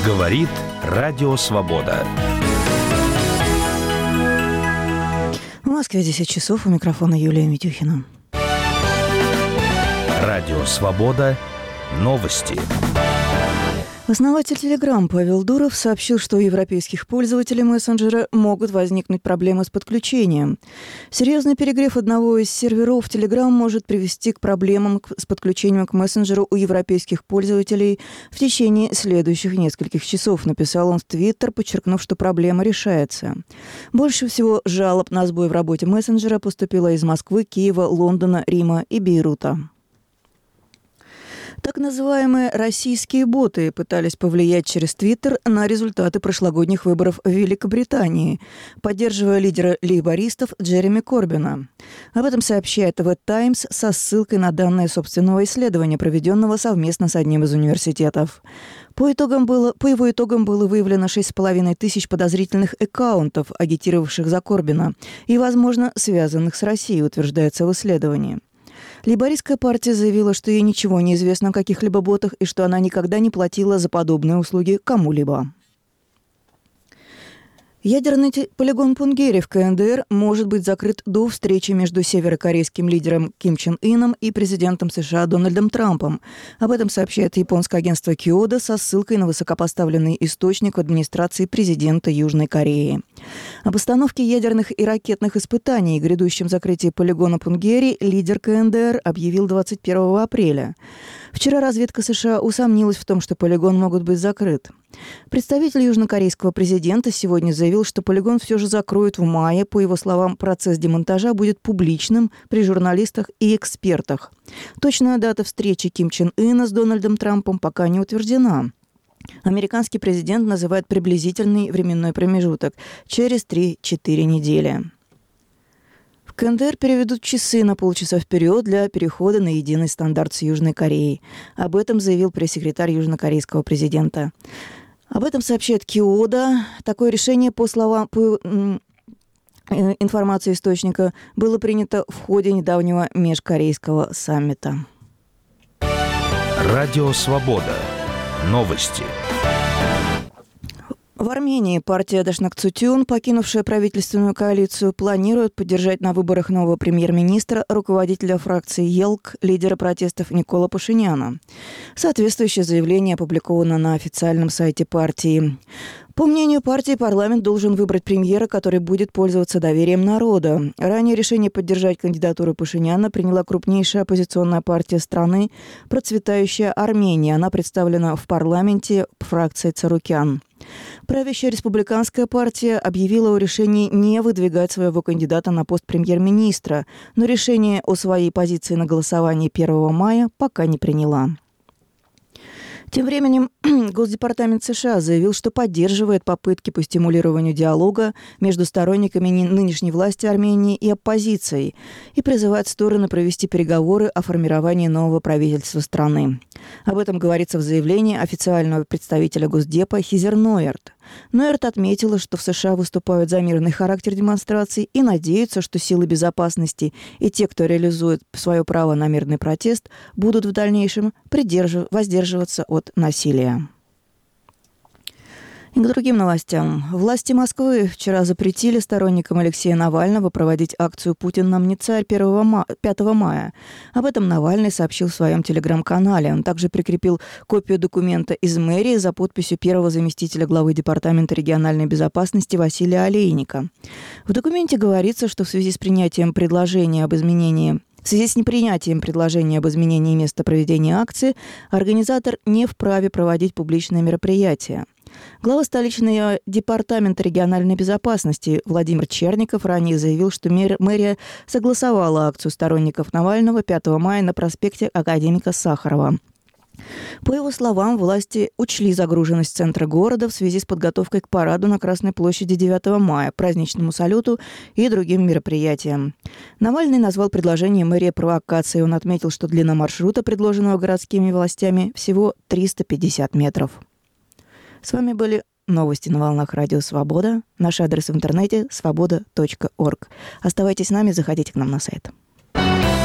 Говорит Радио Свобода. В Москве 10 часов. У микрофона Юлия Митюхина. Радио Свобода. Новости. Основатель Telegram Павел Дуров сообщил, что у европейских пользователей мессенджера могут возникнуть проблемы с подключением. Серьезный перегрев одного из серверов Telegram может привести к проблемам с подключением к мессенджеру у европейских пользователей в течение следующих нескольких часов, написал он в Твиттер, подчеркнув, что проблема решается. Больше всего жалоб на сбой в работе мессенджера поступило из Москвы, Киева, Лондона, Рима и Бейрута. Так называемые российские боты пытались повлиять через Твиттер на результаты прошлогодних выборов в Великобритании, поддерживая лидера лейбористов Джереми Корбина. Об этом сообщает The Times со ссылкой на данные собственного исследования, проведенного совместно с одним из университетов. По его итогам было выявлено 6,5 тысяч подозрительных аккаунтов, агитировавших за Корбина, и, возможно, связанных с Россией, утверждается в исследовании. Лейбористская партия заявила, что ей ничего не известно о каких-либо ботах и что она никогда не платила за подобные услуги кому-либо. Ядерный полигон Пунгери в КНДР может быть закрыт до встречи между северокорейским лидером Ким Чен Ыном и президентом США Дональдом Трампом. Об этом сообщает японское агентство Киода со ссылкой на высокопоставленный источник в администрации президента Южной Кореи. Об остановке ядерных и ракетных испытаний и грядущем закрытии полигона Пунгери лидер КНДР объявил 21 апреля. Вчера разведка США усомнилась в том, что полигон может быть закрыт. Представитель южнокорейского президента сегодня заявил, что полигон все же закроют в мае. По его словам, процесс демонтажа будет публичным при журналистах и экспертах. Точная дата встречи Ким Чен Ына с Дональдом Трампом пока не утверждена. Американский президент называет приблизительный временной промежуток – через 3-4 недели. В КНДР переведут часы на полчаса вперед для перехода на единый стандарт с Южной Кореей. Об этом заявил пресс-секретарь южнокорейского президента. Об этом сообщает Киода. Такое решение, по информации источника, было принято в ходе недавнего межкорейского саммита. Радио Свобода. Новости. В Армении партия Дашнак Цутюн, покинувшая правительственную коалицию, планирует поддержать на выборах нового премьер-министра, руководителя фракции ЕЛК, лидера протестов Никола Пашиняна. Соответствующее заявление опубликовано на официальном сайте партии. По мнению партии, парламент должен выбрать премьера, который будет пользоваться доверием народа. Ранее решение поддержать кандидатуру Пашиняна приняла крупнейшая оппозиционная партия страны, процветающая Армения. Она представлена в парламенте фракцией Царукян. Правящая республиканская партия объявила о решении не выдвигать своего кандидата на пост премьер-министра, но решение о своей позиции на голосовании 1 мая пока не приняла. Тем временем Госдепартамент США заявил, что поддерживает попытки по стимулированию диалога между сторонниками нынешней власти Армении и оппозицией и призывает стороны провести переговоры о формировании нового правительства страны. Об этом говорится в заявлении официального представителя Госдепа Хизер Нойерт. Нойерт отметила, что в США выступают за мирный характер демонстраций и надеются, что силы безопасности и те, кто реализует свое право на мирный протест, будут в дальнейшем воздерживаться от насилия. И к другим новостям. Власти Москвы вчера запретили сторонникам Алексея Навального проводить акцию «Путин нам не царь» 5 мая. Об этом Навальный сообщил в своем телеграм-канале. Он также прикрепил копию документа из мэрии за подписью первого заместителя главы Департамента региональной безопасности Василия Олейника. В документе говорится, что в связи с непринятием предложения об изменении места проведения акции, организатор не вправе проводить публичные мероприятия. Глава столичного департамента региональной безопасности Владимир Черников ранее заявил, что мэрия согласовала акцию сторонников Навального 5 мая на проспекте Академика Сахарова. По его словам, власти учли загруженность центра города в связи с подготовкой к параду на Красной площади 9 мая, праздничному салюту и другим мероприятиям. Навальный назвал предложение мэрии провокацией. Он отметил, что длина маршрута, предложенного городскими властями, всего 350 метров. С вами были новости на волнах Радио Свобода. Наш адрес в интернете – svoboda.org. Оставайтесь с нами, заходите к нам на сайт.